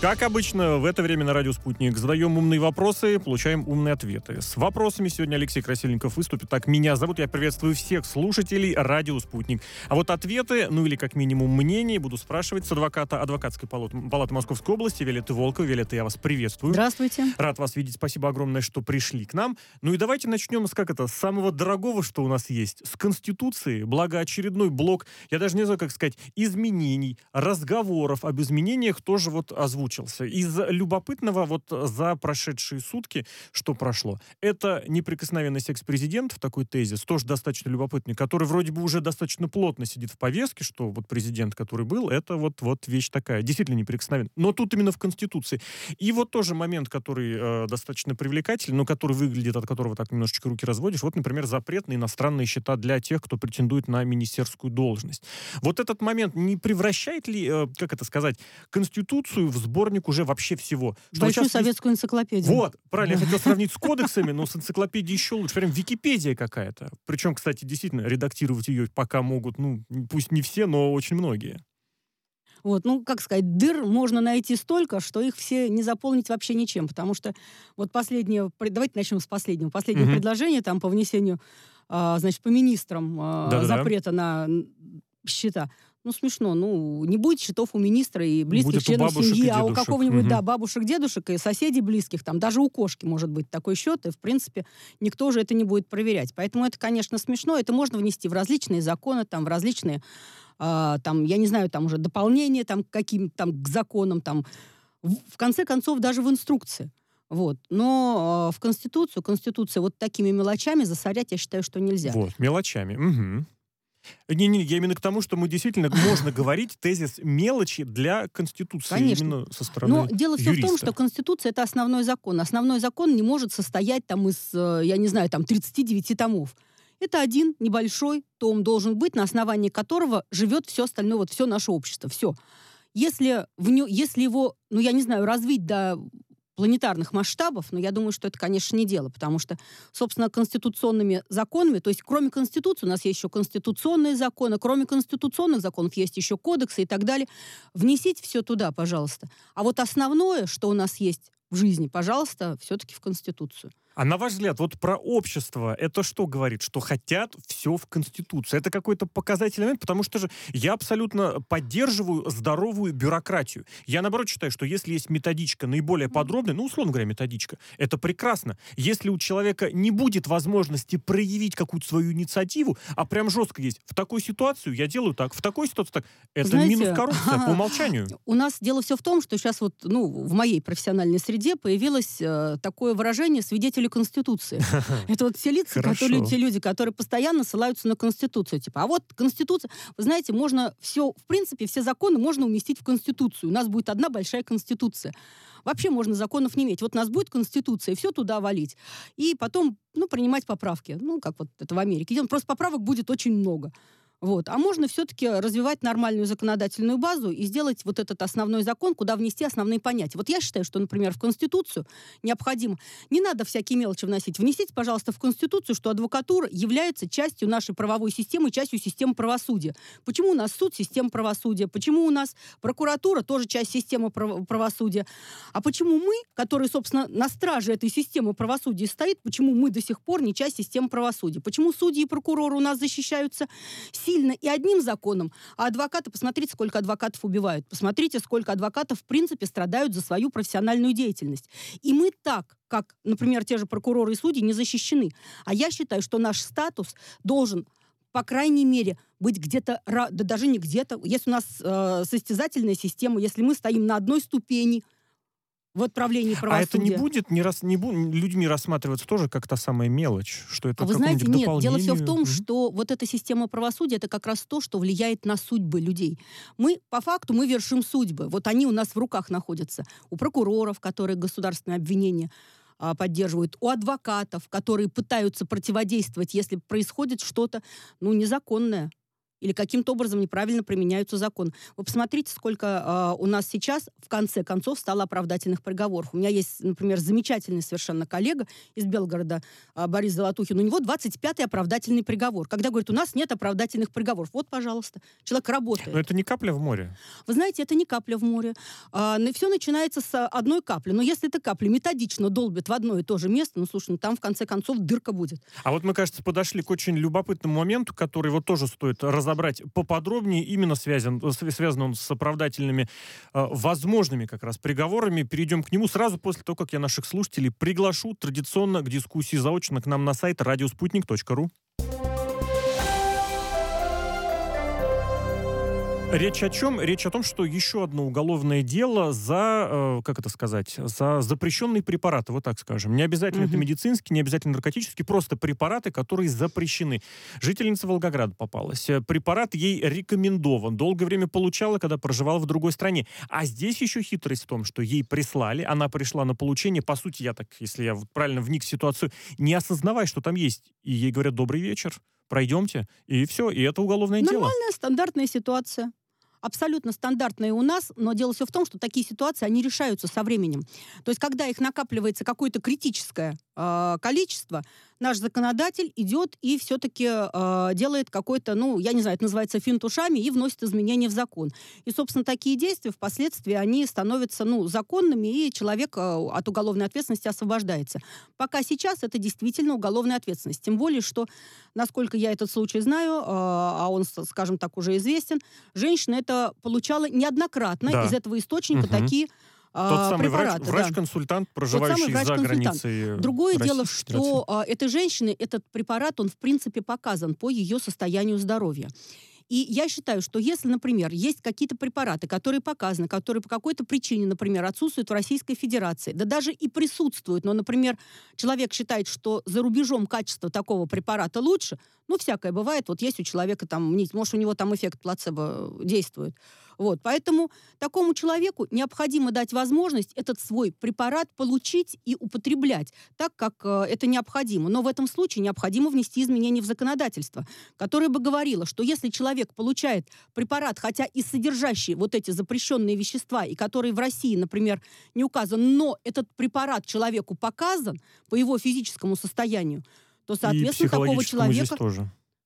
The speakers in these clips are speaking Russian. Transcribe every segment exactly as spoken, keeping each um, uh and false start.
Как обычно, в это время на радио «Спутник» задаем умные вопросы, получаем умные ответы. С вопросами сегодня Алексей Красильников выступит. Так, меня зовут, я приветствую всех слушателей радио «Спутник». А вот ответы, ну или как минимум мнение, буду спрашивать с адвоката Адвокатской палаты, палаты Московской области Виолетты Волковой. Виолетта, я вас приветствую. Здравствуйте. Рад вас видеть, спасибо огромное, что пришли к нам. Ну и давайте начнем с, как это, с самого дорогого, что у нас есть, с Конституции. Благо очередной блок, я даже не знаю, как сказать, изменений, разговоров об изменениях тоже вот озвучен. Из любопытного вот за прошедшие сутки, что прошло, это неприкосновенность экс-президентов, такой тезис, тоже достаточно любопытный, который вроде бы уже достаточно плотно сидит в повестке, что вот президент, который был, это вот, вот вещь такая, действительно неприкосновенная. Но тут именно в Конституции. И вот тоже момент, который э, достаточно привлекательный, но который выглядит, от которого так немножечко руки разводишь, вот, например, запрет на иностранные счета для тех, кто претендует на министерскую должность. Вот этот момент не превращает ли, э, как это сказать, Конституцию в сбор сборник уже вообще всего. Что Большую советскую есть... энциклопедию. Вот, правильно, я хотел сравнить с кодексами, но с энциклопедией еще лучше. Прям Википедия какая-то. Причем, кстати, действительно, редактировать ее пока могут, ну, пусть не все, но очень многие. Вот, ну, как сказать, дыр можно найти столько, что их все не заполнить вообще ничем, потому что вот последнее, давайте начнем с последнего. Последнее угу. предложение там по внесению, а, значит, по министрам а, запрета на счета. Ну, смешно. Ну, не будет счетов у министра и близких будет членов семьи, а у какого-нибудь, угу. да, бабушек, дедушек и соседей близких, там, даже у кошки может быть такой счет, и, в принципе, никто же это не будет проверять. Поэтому это, конечно, смешно. Это можно внести в различные законы, там, в различные, э, там, я не знаю, там уже дополнения там, к каким-то там, к законам, там, в, в конце концов, даже в инструкции. Вот. Но э, в Конституцию, Конституция вот такими мелочами засорять, я считаю, что нельзя. Вот, мелочами. Угу. Не-не, я именно к тому, что мы действительно можно говорить тезис мелочи для Конституции. Конечно. Именно со стороны Но дело все юриста. в том, что Конституция — это основной закон. Основной закон не может состоять там из, я не знаю, там тридцати девяти томов. Это один небольшой том должен быть, на основании которого живет все остальное, вот все наше общество. Все. Если, в нё, если его, ну я не знаю, развить до планетарных масштабов, но я думаю, что это, конечно, не дело, потому что, собственно, конституционными законами, то есть кроме Конституции у нас есть еще конституционные законы, кроме конституционных законов есть еще кодексы и так далее. Внесите все туда, пожалуйста. А вот основное, что у нас есть в жизни, пожалуйста, все-таки в Конституцию. А на ваш взгляд, вот про общество, это что говорит? Что хотят все в Конституции. Это какой-то показательный момент, потому что же я абсолютно поддерживаю здоровую бюрократию. Я, наоборот, считаю, что если есть методичка наиболее подробная, ну, условно говоря, методичка, это прекрасно. Если у человека не будет возможности проявить какую-то свою инициативу, а прям жестко есть, в такой ситуации я делаю так, в такой ситуации так, это Знаете, минус коррупция по умолчанию. У нас дело все в том, что сейчас вот, ну, в моей профессиональной среде появилось э, такое выражение «свидетели Конституции». Это вот те лица, которые, те люди, которые постоянно ссылаются на Конституцию. Типа, а вот Конституция, вы знаете, можно все, в принципе, все законы можно уместить в Конституцию. У нас будет одна большая Конституция. Вообще можно законов не иметь. Вот у нас будет Конституция, и все туда валить. И потом, ну, принимать поправки. Ну, как вот это в Америке. Просто поправок будет очень много. Вот. А можно все-таки развивать нормальную законодательную базу и сделать вот этот основной закон, куда внести основные понятия. Вот я считаю, что, например, в Конституцию необходимо... Не надо всякие мелочи вносить. Внесите, пожалуйста, в Конституцию, что адвокатура является частью нашей правовой системы, частью системы правосудия. Почему у нас суд — система правосудия? Почему у нас прокуратура — тоже часть системы прав- правосудия? А почему мы, которые, собственно, на страже этой системы правосудия стоит, почему мы до сих пор не часть системы правосудия? Почему судьи и прокуроры у нас защищаются сильно и одним законом, а адвокаты, посмотрите, сколько адвокатов убивают, посмотрите, сколько адвокатов, в принципе, страдают за свою профессиональную деятельность. И мы так, как, например, те же прокуроры и судьи, не защищены. А я считаю, что наш статус должен, по крайней мере, быть где-то, да даже не где-то, если у нас э, состязательная система, если мы стоим на одной ступени в отправлении правосудия. А это не будет не рас, не бу, людьми рассматриваться тоже как та самая мелочь? Что это а вы знаете, нет, дополнению... дело все в том, mm-hmm. что вот эта система правосудия — это как раз то, что влияет на судьбы людей. Мы, по факту, мы вершим судьбы. Вот они у нас в руках находятся. У прокуроров, которые государственные обвинения а, поддерживают, у адвокатов, которые пытаются противодействовать, если происходит что-то, ну, незаконное. или каким-то образом неправильно применяются законы. Вы посмотрите, сколько э, у нас сейчас, в конце концов, стало оправдательных приговоров. У меня есть, например, замечательный совершенно коллега из Белгорода, э, Борис Золотухин. У него двадцать пятый оправдательный приговор. Когда говорит, у нас нет оправдательных приговоров. Вот, пожалуйста, человек работает. Но это не капля в море. Вы знаете, это не капля в море. Э, все начинается с одной капли. Но если эта капля методично долбит в одно и то же место, ну, слушай, ну, там, в конце концов, дырка будет. А вот мы, кажется, подошли к очень любопытному моменту, который вот тоже стоит разобрать поподробнее, именно связан, связан он с оправдательными, э, возможными как раз приговорами. Перейдем к нему сразу после того, как я наших слушателей приглашу традиционно к дискуссии заочно к нам на сайт радиоспутник точка ру. Речь о чем? Речь о том, что еще одно уголовное дело за, э, как это сказать, за запрещенные препараты, вот так скажем. Не обязательно Мгм. это медицинские, не обязательно наркотические, просто препараты, которые запрещены. Жительница Волгограда попалась. Э, Препарат ей рекомендован. Долгое время получала, когда проживала в другой стране. А здесь еще хитрость в том, что ей прислали, она пришла на получение, по сути, я так, если я вот правильно вник в ситуацию, не осознавая, что там есть. И ей говорят: добрый вечер, пройдемте. И все, и это уголовное дело. Нормальная, стандартная ситуация. Абсолютно стандартные у нас, но дело все в том, что такие ситуации, они решаются со временем. То есть, когда их накапливается какое-то критическое э, количество, наш законодатель идет и все-таки э, делает какой-то, ну, я не знаю, это называется финт ушами, и вносит изменения в закон. И, собственно, такие действия впоследствии, они становятся, ну, законными, и человек э, от уголовной ответственности освобождается. Пока сейчас это действительно уголовная ответственность. Тем более, что, насколько я этот случай знаю, э, а он, скажем так, уже известен, женщина это получала неоднократно Да. из этого источника Мгм. такие а, Тот самый врач, препараты. Да. врач-консультант, проживающий за врач-консультант. границей Другое дело, Российской Федерации. что а, этой женщине этот препарат, он в принципе показан по ее состоянию здоровья. И я считаю, что если, например, есть какие-то препараты, которые показаны, которые по какой-то причине, например, отсутствуют в Российской Федерации, да даже и присутствуют, но, например, человек считает, что за рубежом качество такого препарата лучше, ну, всякое бывает, вот есть у человека там, может, у него там эффект плацебо действует. Вот, поэтому такому человеку необходимо дать возможность этот свой препарат получить и употреблять так, как э, это необходимо. Но в этом случае необходимо внести изменения в законодательство, которое бы говорило, что если человек получает препарат, хотя и содержащий вот эти запрещенные вещества, и который в России, например, не указан, но этот препарат человеку показан по его физическому состоянию, то, соответственно, И такого человека... здесь тоже.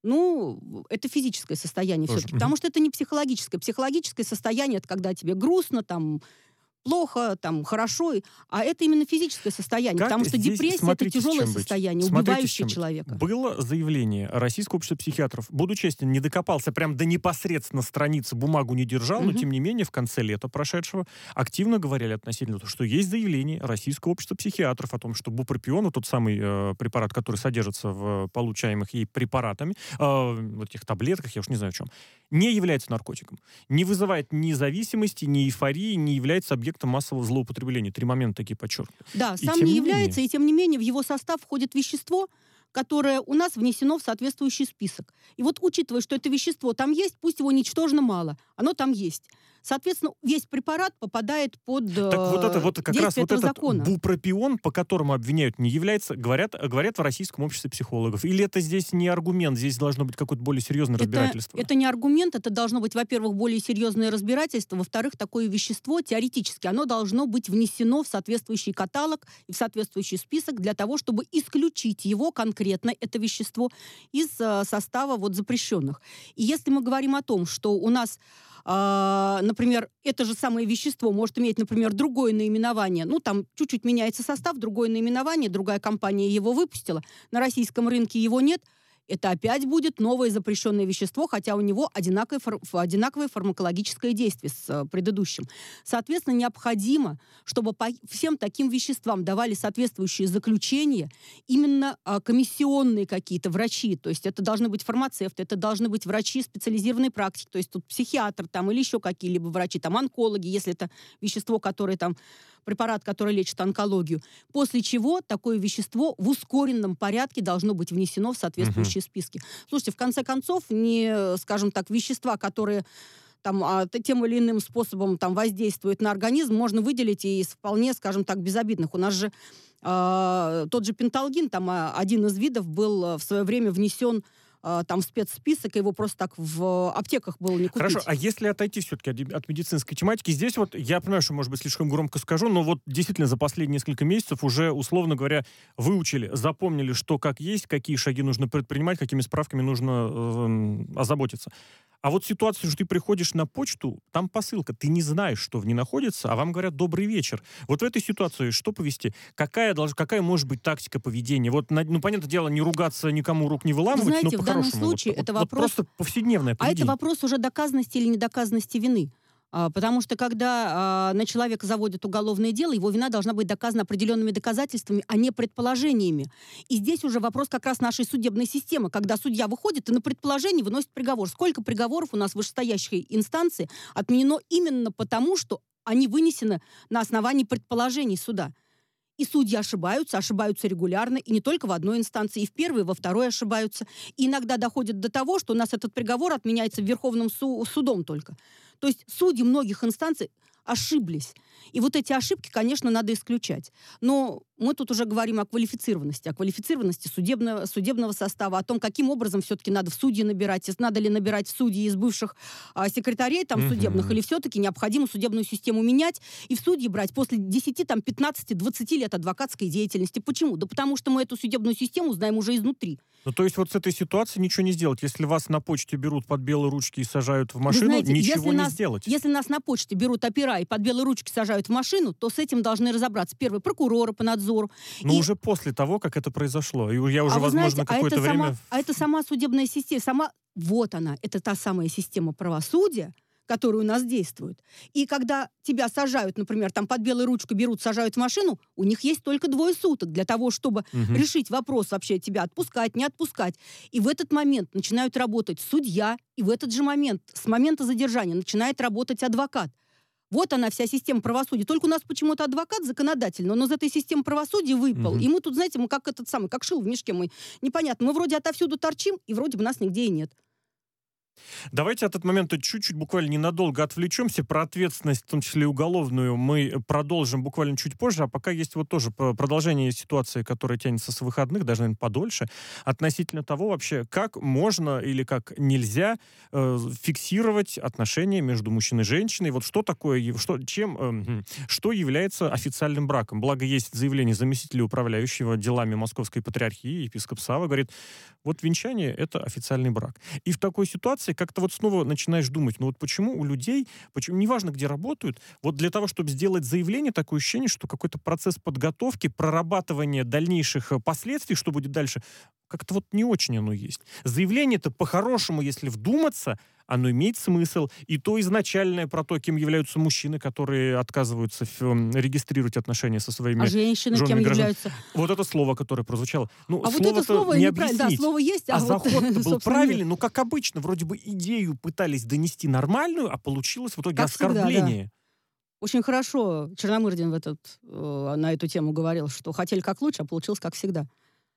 Ну, это физическое состояние Тоже. все-таки, Мгм. потому что это не психологическое. Психологическое состояние — это когда тебе грустно, там, плохо, там, хорошо, и- а это именно физическое состояние, Как потому что здесь, депрессия — это смотрите, с тяжелое чем быть. состояние, Смотрите, с убивающее чем быть. человека. Было заявление Российского общества психиатров. Буду честен, не докопался прям до непосредственно страницы, бумагу не держал, но Мгм. тем не менее в конце лета прошедшего активно говорили относительно того, что есть заявление Российского общества психиатров о том, что бупропион, тот самый э, препарат, который содержится в получаемых ей препаратами, э, в этих таблетках, я уж не знаю в чем, не является наркотиком. Не вызывает ни зависимости, ни эйфории, не является объектом массового злоупотребления. Три момента такие подчеркнуты. Да, И сам тем не не является, менее. и тем не менее в его состав входит вещество, которое у нас внесено в соответствующий список. И вот, учитывая, что это вещество там есть, пусть его ничтожно мало, оно там есть. Соответственно, весь препарат попадает под э, Так вот это вот как раз действие вот этого этот закона. бупропион, по которому обвиняют, не является, говорят, говорят в Российском обществе психологов. Или это здесь не аргумент, здесь должно быть какое-то более серьезное Это, разбирательство? это не аргумент, это должно быть, во-первых, более серьезное разбирательство, во-вторых, такое вещество теоретически, оно должно быть внесено в соответствующий каталог и в соответствующий список для того, чтобы исключить его конкретно, это вещество, из э, состава вот запрещенных. И если мы говорим о том, что у нас а, например, это же самое вещество может иметь, например, другое наименование. Ну, там чуть-чуть меняется состав, другое наименование, другая компания его выпустила. На российском рынке его нет. Это опять будет новое запрещенное вещество, хотя у него одинаковое, фар- одинаковое фармакологическое действие с э, предыдущим. Соответственно, необходимо, чтобы по всем таким веществам давали соответствующие заключения именно э, комиссионные какие-то врачи. То есть это должны быть фармацевты, это должны быть врачи специализированной практики, то есть тут психиатр там, или еще какие-либо врачи, там онкологи, если это вещество, которое там, препарат, который лечит онкологию. После чего такое вещество в ускоренном порядке должно быть внесено в соответствующие списки. Слушайте, в конце концов, не, скажем так, вещества, которые там, а, т- тем или иным способом там, воздействуют на организм, можно выделить и из вполне, скажем так, безобидных. У нас же а, тот же пенталгин, там а, один из видов был а, в свое время внесен э, там спецсписок, его просто так в аптеках было не купить. Хорошо, а если отойти все-таки от, от медицинской тематики, здесь вот, я понимаю, что, может быть, слишком громко скажу, но вот действительно за последние несколько месяцев уже, условно говоря, выучили, запомнили, что как есть, какие шаги нужно предпринимать, какими справками нужно э, озаботиться. А вот ситуация, что ты приходишь на почту, там посылка, ты не знаешь, что в ней находится, а вам говорят «добрый вечер». Вот в этой ситуации что повести? Какая, долж... Какая может быть тактика поведения? Вот, ну, понятное дело, не ругаться, никому рук не выламывать, знаете, но в данном по-хорошему. случае вот, это вот, вопрос... вот просто повседневное поведение. А это вопрос уже доказанности или недоказанности вины. А, потому что когда а, на человека заводят уголовное дело, его вина должна быть доказана определенными доказательствами, а не предположениями. И здесь уже вопрос как раз нашей судебной системы, когда судья выходит и на предположение выносит приговор. Сколько приговоров у нас в вышестоящей инстанции отменено именно потому, что они вынесены на основании предположений суда. И судьи ошибаются, ошибаются регулярно, и не только в одной инстанции, и в первой, и во второй ошибаются. И иногда доходит до того, что у нас этот приговор отменяется Верховным су- судом только. То есть судьи многих инстанций ошиблись. И вот эти ошибки, конечно, надо исключать. Но мы тут уже говорим о квалифицированности, о квалифицированности судебного, судебного состава, о том, каким образом все-таки надо в судьи набирать, надо ли набирать в судьи из бывших а, секретарей там, mm-hmm. судебных, или все-таки необходимо судебную систему менять и в судьи брать после десяти, там, пятнадцати, двадцати лет адвокатской деятельности. Почему? Да потому что мы эту судебную систему знаем уже изнутри. Ну, то есть вот с этой ситуацией ничего не сделать. Если вас на почте берут под белые ручки и сажают в машину, знаете, ничего не нас, сделать. Если нас на почте берут опера и под белые ручки сажают в машину, то с этим должны разобраться первый прокуроры по надзору. Но и... уже после того, как это произошло. И я уже, а возможно, знаете, какое-то а время... Сама, а это сама судебная система, сама... Вот она, это та самая система правосудия, которые у нас действуют. И когда тебя сажают, например, там под белой ручкой берут, сажают в машину, у них есть только двое суток для того, чтобы угу. решить вопрос вообще тебя отпускать, не отпускать. И в этот момент начинают работать судья, и в этот же момент, с момента задержания, начинает работать адвокат. Вот она, вся система правосудия. Только у нас почему-то адвокат законодательно, он из этой системы правосудия выпал. Угу. И мы тут, знаете, мы как этот самый, как шил в мешке. Мы непонятно. Мы вроде отовсюду торчим, и вроде бы нас нигде и нет. Давайте от этого момента чуть-чуть, буквально ненадолго отвлечемся. Про ответственность, в том числе и уголовную, мы продолжим буквально чуть позже. А пока есть вот тоже продолжение ситуации, которая тянется с выходных, даже, наверное, подольше, относительно того вообще, как можно или как нельзя э, фиксировать отношения между мужчиной и женщиной. Вот что такое, что, чем, э, что является официальным браком. Благо, есть заявление заместителя управляющего делами Московской патриархии, епископ Савва, говорит, вот венчание — это официальный брак. И в такой ситуации как-то вот снова начинаешь думать, ну вот почему у людей, почему, неважно, где работают, вот для того, чтобы сделать заявление, такое ощущение, что какой-то процесс подготовки, прорабатывания дальнейших последствий, что будет дальше, как-то вот не очень оно есть. Заявление-то по-хорошему, если вдуматься, оно имеет смысл. И то изначальное про то, кем являются мужчины, которые отказываются регистрировать отношения со своими а женщины женами кем граждан. являются? Вот это слово, которое прозвучало. Ну, а вот это слово не объяснить. Да, слово есть, а, а вот, заход был правильный, нет. но, как обычно, вроде бы идею пытались донести нормальную, а получилось в итоге как оскорбление. Всегда, да. Очень хорошо Черномырдин в этот, э, на эту тему говорил, что хотели как лучше, а получилось как всегда.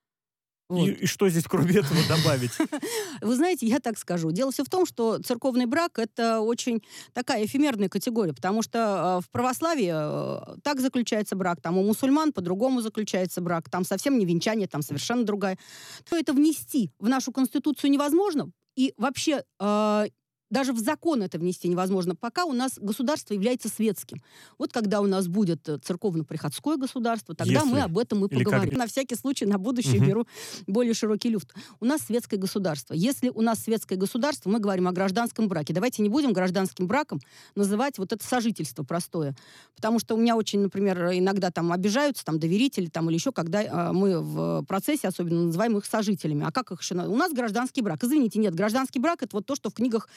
Вот. И, и что здесь кроме этого добавить? Вы знаете, я так скажу. Дело все в том, что церковный брак — это очень такая эфемерная категория, потому что э, в православии э, так заключается брак, там у мусульман по-другому заключается брак, там совсем не венчание, там совершенно другая. То это внести в нашу конституцию невозможно, и вообще... Э, Даже в закон это внести невозможно, пока у нас государство является светским. Вот когда у нас будет церковно-приходское государство, тогда Если. мы об этом и Или поговорим. Как... На всякий случай на будущее угу. беру более широкий люфт. У нас светское государство. Если у нас светское государство, мы говорим о гражданском браке. Давайте не будем гражданским браком называть вот это сожительство простое. Потому что у меня очень, например, иногда там обижаются там, доверители там, или еще, когда э, мы в процессе особенно называем их сожителями. А как их еще? У нас гражданский брак. Извините, нет, гражданский брак — это вот то, что в книгах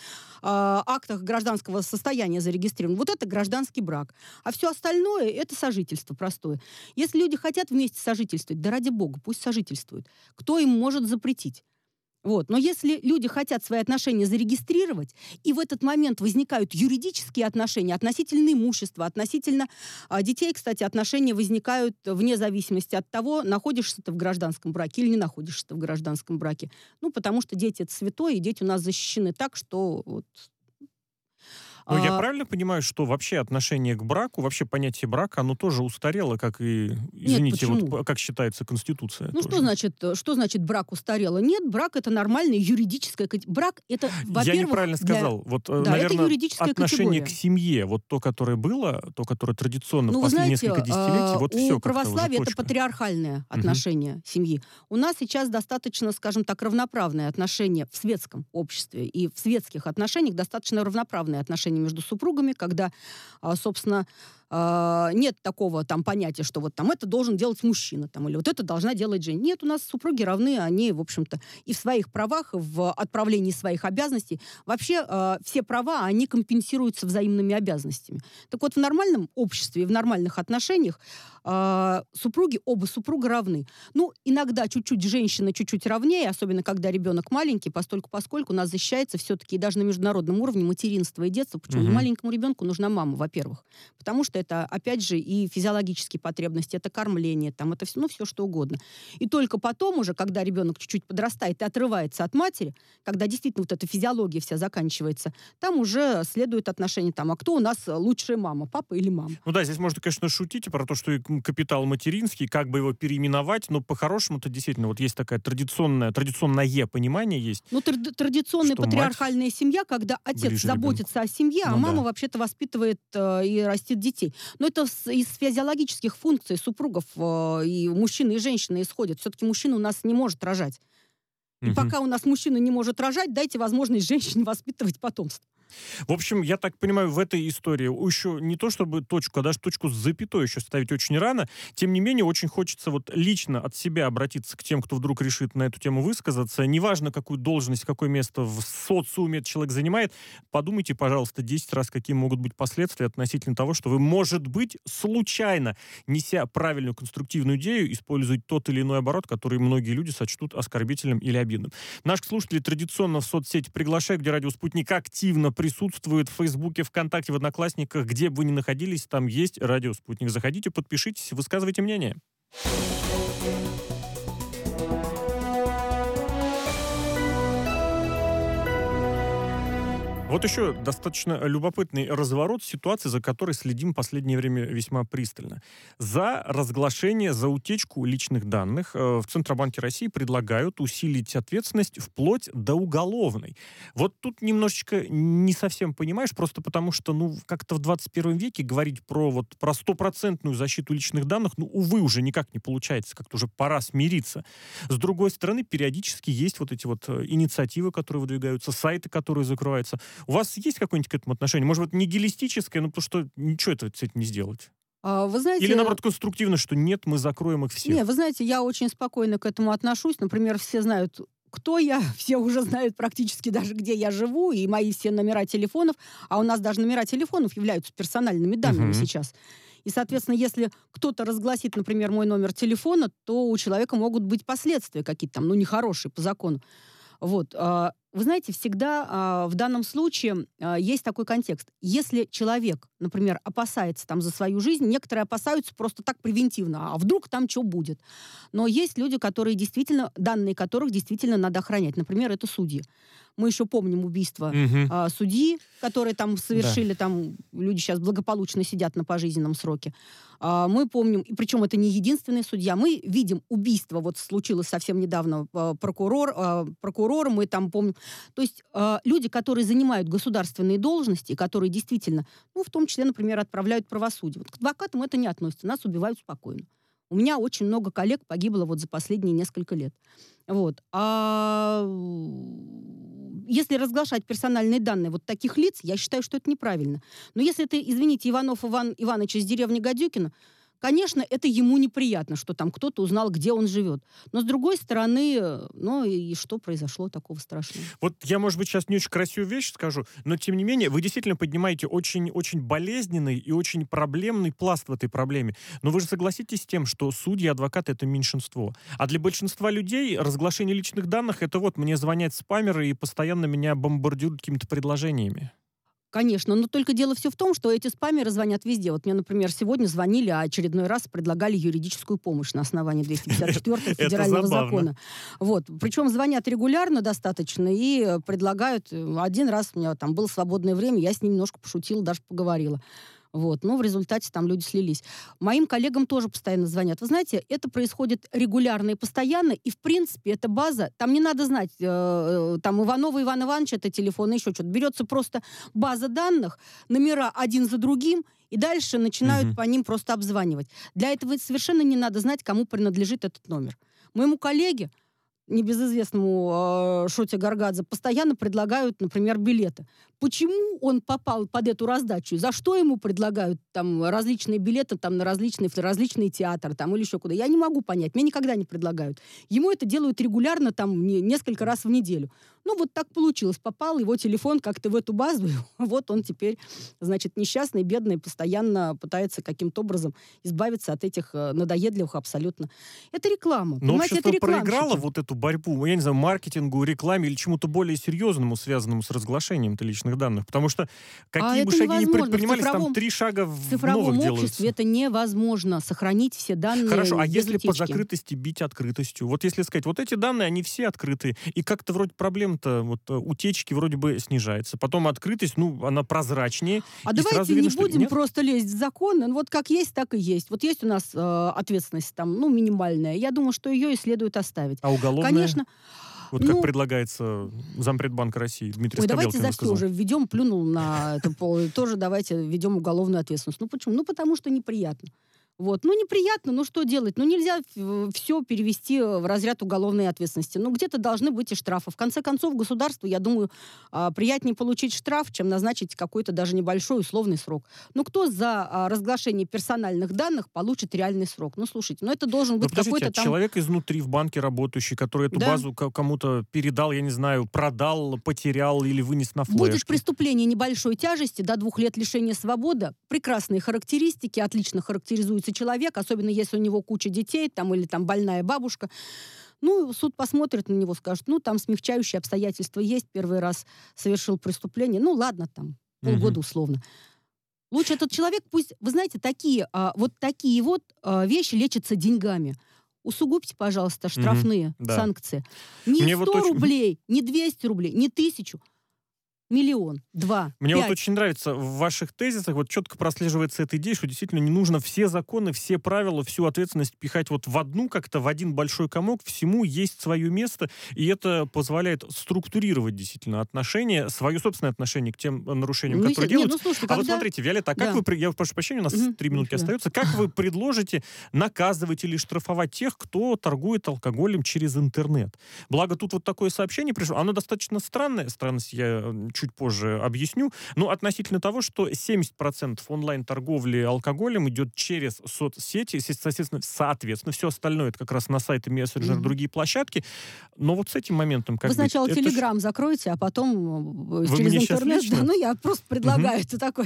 актах гражданского состояния зарегистрирован. Вот это гражданский брак. А все остальное — это сожительство простое. Если люди хотят вместе сожительствовать, да ради бога, пусть сожительствуют. Кто им может запретить? Вот. Но если люди хотят свои отношения зарегистрировать, и в этот момент возникают юридические отношения относительно имущества, относительно а, детей, кстати, отношения возникают вне зависимости от того, находишься ты в гражданском браке или не находишься ты в гражданском браке. Ну, потому что дети — это святое, и дети у нас защищены так, что... Вот, Ну, я правильно понимаю, что вообще отношение к браку, вообще понятие брака, оно тоже устарело, как и, извините, Нет, вот как считается Конституция Ну, тоже? что значит, что значит брак устарело? Нет, брак это нормальная юридическая категория. Брак это, во-первых... Я неправильно для... сказал. Вот, Да, наверное, это юридическая отношение категория. к семье, вот то, которое было, то, которое традиционно Ну, в вы последние знаете, несколько десятилетий, вот у все православия уже это патриархальное отношение угу. семьи. У нас сейчас достаточно, скажем так, равноправное отношение в светском обществе. И в светских отношениях достаточно равноправные отношения между супругами, когда, собственно, нет такого там понятия, что вот там это должен делать мужчина, там, или вот это должна делать женщина. Нет, у нас супруги равны, они, в общем-то, и в своих правах, и в отправлении своих обязанностей. Вообще э, все права, они компенсируются взаимными обязанностями. Так вот, в нормальном обществе и в нормальных отношениях э, супруги, оба супруга равны. Ну, иногда чуть-чуть женщина чуть-чуть равнее, особенно когда ребенок маленький, постольку поскольку у нас защищается все-таки и даже на международном уровне материнство и детство. Почему? Угу. Маленькому ребенку нужна мама, во-первых. Потому что это, опять же, и физиологические потребности, это кормление, там, это все, ну, все что угодно. И только потом уже, когда ребенок чуть-чуть подрастает и отрывается от матери, когда действительно вот эта физиология вся заканчивается, там уже следует отношение, там, а кто у нас лучшая мама, папа или мама? Ну да, здесь можно, конечно, шутить про то, что капитал материнский, как бы его переименовать, но по-хорошему-то действительно вот есть такая традиционная, традиционное понимание есть. Ну, тр- традиционная патриархальная семья, когда отец заботится ребенку. О семье, ну, а мама да. вообще-то воспитывает э, и растит детей. Но это из физиологических функций супругов э, и мужчины, и женщины исходит. Все-таки мужчина у нас не может рожать. И угу. пока у нас мужчина не может рожать, дайте возможность женщине воспитывать потомство. В общем, я так понимаю, в этой истории еще не то чтобы точку, а даже точку с запятой еще ставить очень рано. Тем не менее, очень хочется вот лично от себя обратиться к тем, кто вдруг решит на эту тему высказаться. Неважно, какую должность, какое место в социуме этот человек занимает, подумайте, пожалуйста, десять раз, какие могут быть последствия относительно того, что вы, может быть, случайно, неся правильную конструктивную идею, используете тот или иной оборот, который многие люди сочтут оскорбительным или обидным. Наших слушателей традиционно в соцсети приглашаю, где «Радио Спутник» активно присутствует в Фейсбуке, ВКонтакте, в Одноклассниках, где бы вы ни находились, там есть «Радио Спутник». Заходите, подпишитесь, высказывайте мнение. Вот еще достаточно любопытный разворот ситуации, за которой следим в последнее время весьма пристально. За разглашение, за утечку личных данных э, в Центробанке России предлагают усилить ответственность вплоть до уголовной. Вот тут немножечко не совсем понимаешь, просто потому что, ну, как-то в двадцать первом веке говорить про вот про стопроцентную защиту личных данных, ну, увы, уже никак не получается, как-то уже пора смириться. С другой стороны, периодически есть вот эти вот инициативы, которые выдвигаются, сайты, которые закрываются. У вас есть какое-нибудь к этому отношение? Может быть, нигилистическое, но потому что ничего это, с этим не сделать? А, вы знаете... Или, наоборот, конструктивно, что нет, мы закроем их всех? Нет, вы знаете, я очень спокойно к этому отношусь. Например, все знают, кто я, все уже знают практически даже, где я живу, и мои все номера телефонов. А у нас даже номера телефонов являются персональными данными uh-huh. сейчас. И, соответственно, если кто-то разгласит, например, мой номер телефона, то у человека могут быть последствия какие-то там, ну, нехорошие по закону. Вот. Вы знаете, всегда в данном случае есть такой контекст. Если человек, например, опасается там за свою жизнь, некоторые опасаются просто так превентивно, а вдруг там что будет. Но есть люди, которые действительно, данные которых действительно надо охранять. Например, это судьи. Мы еще помним убийство угу. а, судьи, которые там совершили, да. там люди сейчас благополучно сидят на пожизненном сроке. А, мы помним, и причем это не единственный судья, мы видим убийство, вот случилось совсем недавно, а, прокурор, а, прокурор, мы там помним. То есть а, люди, которые занимают государственные должности, которые действительно, ну, в том числе, например, отправляют правосудие. Вот к адвокатам это не относится, нас убивают спокойно. У меня очень много коллег погибло вот за последние несколько лет. Вот. А если разглашать персональные данные вот таких лиц, я считаю, что это неправильно. Но если это, извините, Иванов Иван Иванович из деревни Гадюкино, конечно, это ему неприятно, что там кто-то узнал, где он живет. Но, с другой стороны, ну и что произошло такого страшного? Вот я, может быть, сейчас не очень красивую вещь скажу, но, тем не менее, вы действительно поднимаете очень, очень болезненный и очень проблемный пласт в этой проблеме. Но вы же согласитесь с тем, что судьи и адвокаты — это меньшинство. А для большинства людей разглашение личных данных — это вот мне звонят спамеры и постоянно меня бомбардируют какими-то предложениями. Конечно, но только дело все в том, что эти спамеры звонят везде. Вот мне, например, сегодня звонили, а очередной раз предлагали юридическую помощь на основании двести пятьдесят четвёртого федерального закона. Вот. Причем звонят регулярно достаточно и предлагают. Один раз у меня там было свободное время, я с ним немножко пошутила, даже поговорила. Вот. Но в результате там люди слились. Моим коллегам тоже постоянно звонят. Вы знаете, это происходит регулярно и постоянно, и в принципе эта база, там не надо знать, э, там Иванова Иван Иванович, это телефон, еще что-то. Берется просто база данных, номера один за другим, и дальше начинают угу. по ним просто обзванивать. Для этого совершенно не надо знать, кому принадлежит этот номер. Моему коллеге, небезызвестному э, Шоте Гаргадзе, постоянно предлагают, например, билеты. Почему он попал под эту раздачу? За что ему предлагают там различные билеты там, на различные, в различные театры там, или еще куда? Я не могу понять. Мне никогда не предлагают. Ему это делают регулярно там, не, несколько раз в неделю. Ну, вот так получилось. Попал его телефон как-то в эту базу. Вот он теперь, значит, несчастный, бедный, постоянно пытается каким-то образом избавиться от этих э, надоедливых абсолютно. Это реклама. Но общество это проиграло вот эту борьбу, я не знаю, маркетингу, рекламе или чему-то более серьезному, связанному с разглашением-то личных данных. Потому что какие а бы шаги ни предпринимались, цифровом, там три шага в в цифровом новых обществе делаются. Это невозможно сохранить все данные. Хорошо, а если утечки? По закрытости бить открытостью? Вот если сказать, вот эти данные, они все открыты, и как-то вроде проблем-то, вот утечки вроде бы снижается. Потом открытость, ну, она прозрачнее. А давайте видно, не будем нет? просто лезть в законы. Вот как есть, так и есть. Вот есть у нас э, ответственность там, ну, минимальная. Я думаю, что ее и следует оставить. А уголовная? Конечно. Вот ну, как предлагается зампредбанка России Дмитрий ой, Скобелкин. Давайте за все уже введем, плюнул на это пол. Тоже давайте введем уголовную ответственность. Ну почему? Ну потому что неприятно. Вот. Ну, неприятно, ну что делать? Ну, нельзя все перевести в разряд уголовной ответственности. Ну, где-то должны быть и штрафы. В конце концов, государству, я думаю, приятнее получить штраф, чем назначить какой-то даже небольшой условный срок. Ну, кто за разглашение персональных данных получит реальный срок? Ну, слушайте, ну, это должен быть ну, какой-то а там... человек изнутри в банке работающий, который эту да? базу кому-то передал, я не знаю, продал, потерял или вынес на флешке. Будет преступление небольшой тяжести, до двух лет лишения свободы, прекрасные характеристики, отлично характеризуется человек, особенно если у него куча детей, там, или там больная бабушка. Ну, суд посмотрит на него, скажет, ну, там смягчающие обстоятельства есть, первый раз совершил преступление, ну, ладно, там, полгода условно. Лучше этот человек, пусть, вы знаете, такие, а, вот такие вот а, вещи лечатся деньгами. Усугубьте, пожалуйста, штрафные mm-hmm, да. санкции. Не Мне сто вот очень... рублей, не двести рублей, не тысячу. Миллион, два, Мне пять. вот очень нравится в ваших тезисах, вот четко прослеживается эта идея, что действительно не нужно все законы, все правила, всю ответственность пихать вот в одну как-то, в один большой комок. Всему есть свое место, и это позволяет структурировать действительно отношения, свое собственное отношение к тем нарушениям, ну, которые делаются. Ну, слушайте, а когда... вот смотрите, Виолетта, а как да. вы, я прошу прощения, у нас угу. три минутки Ничего. остается, как вы предложите наказывать или штрафовать тех, кто торгует алкоголем через интернет? Благо тут вот такое сообщение пришло, оно достаточно странное, странность я чуть позже объясню, но относительно того, что семьдесят процентов онлайн-торговли алкоголем идет через соцсети, соответственно, соответственно, все остальное это как раз на сайты, мессенджеры, mm-hmm. другие площадки. Но вот с этим моментом как Вы сначала быть? Телеграм ж... закройте, а потом Вы через интернет. Да, ну, я просто предлагаю mm-hmm. это такое.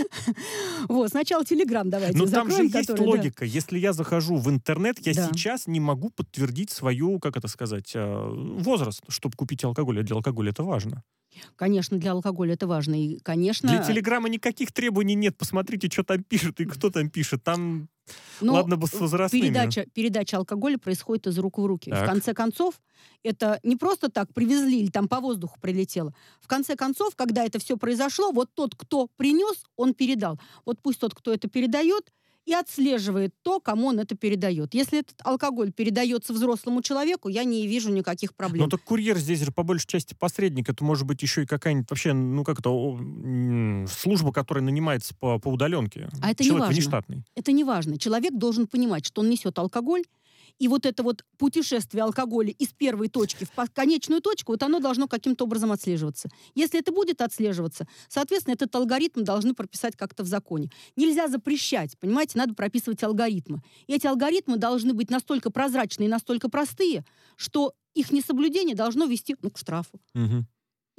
Вот, сначала Телеграм давайте Но закроем. там же есть который, логика. Да. Если я захожу в интернет, я да. сейчас не могу подтвердить свою, как это сказать, возраст, чтобы купить алкоголь. А для алкоголя это важно. Конечно, для алкоголя это важно. И, конечно... Для Телеграма никаких требований нет. Посмотрите, что там пишут и кто там пишет. Там, но ладно бы с возрастными. Передача, передача алкоголя происходит из рук в руки. Так. В конце концов, это не просто так привезли или там по воздуху прилетело. В конце концов, когда это все произошло, вот тот, кто принес, он передал. Вот пусть тот, кто это передает, и отслеживает то, кому он это передает. Если этот алкоголь передается взрослому человеку, я не вижу никаких проблем. Ну так курьер здесь же по большей части посредник. Это может быть еще и какая-нибудь вообще, ну как это, служба, которая нанимается по, по удаленке. А это Человек не важно. внештатный. Это не важно. Человек должен понимать, что он несет алкоголь, и вот это вот путешествие алкоголя из первой точки в конечную точку, вот оно должно каким-то образом отслеживаться. Если это будет отслеживаться, соответственно, этот алгоритм должны прописать как-то в законе. Нельзя запрещать, понимаете, надо прописывать алгоритмы. И эти алгоритмы должны быть настолько прозрачные и настолько простые, что их несоблюдение должно вести ну, к штрафу. Угу.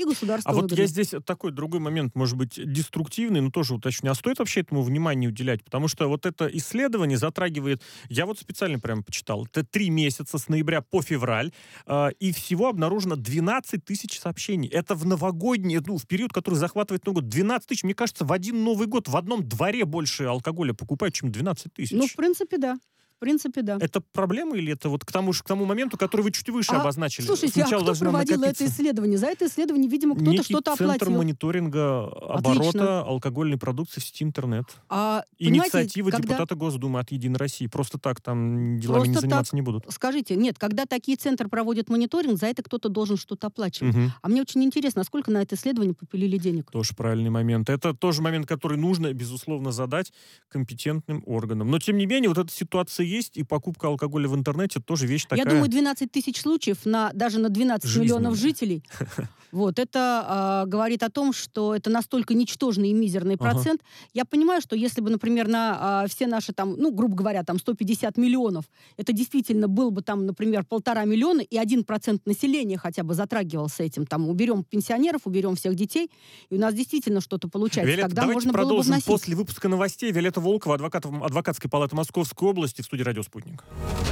и государство А вот выгодно. я здесь такой другой момент, может быть, деструктивный, но тоже уточню. А стоит вообще этому внимание уделять? Потому что вот это исследование затрагивает... Я вот специально прямо почитал. Это три месяца с ноября по февраль, э, и всего обнаружено двенадцать тысяч сообщений. Это в новогодний, ну, в период, который захватывает Новый год. двенадцать тысяч. Мне кажется, в один Новый год в одном дворе больше алкоголя покупают, чем двенадцать тысяч. Ну, в принципе, да. В принципе, да. Это проблема или это вот к тому, к тому моменту, который вы чуть выше а, обозначили? Слушайте, Сначала а кто проводил это исследование? За это исследование, видимо, кто-то что-то оплатил. Центр мониторинга оборота Отлично. алкогольной продукции в сети интернет. А, Инициатива когда... депутата Госдумы от «Единой России». Просто так там делами Просто не заниматься так, не будут. Скажите, нет, когда такие центры проводят мониторинг, за это кто-то должен что-то оплачивать. Угу. А мне очень интересно, а сколько на это исследование попилили денег? Тоже правильный момент. Это тоже момент, который нужно, безусловно, задать компетентным органам. Но, тем не менее, вот эта ситуация есть, и покупка алкоголя в интернете тоже вещь такая... Я думаю, двенадцать тысяч случаев на, даже на двенадцать миллионов жителей. Вот, это э, говорит о том, что это настолько ничтожный и мизерный процент. Ага. Я понимаю, что если бы, например, на э, все наши, там, ну, грубо говоря, там сто пятьдесят миллионов, это действительно был бы, там, например, полтора миллиона, и один процент населения хотя бы затрагивался этим, там, уберем пенсионеров, уберем всех детей, и у нас действительно что-то получается. Виолетта, Тогда давайте можно продолжим было бы вносить. после выпуска новостей. Виолетта Волкова, адвокат Адвокатской палаты Московской области, в студии «Радио Спутник».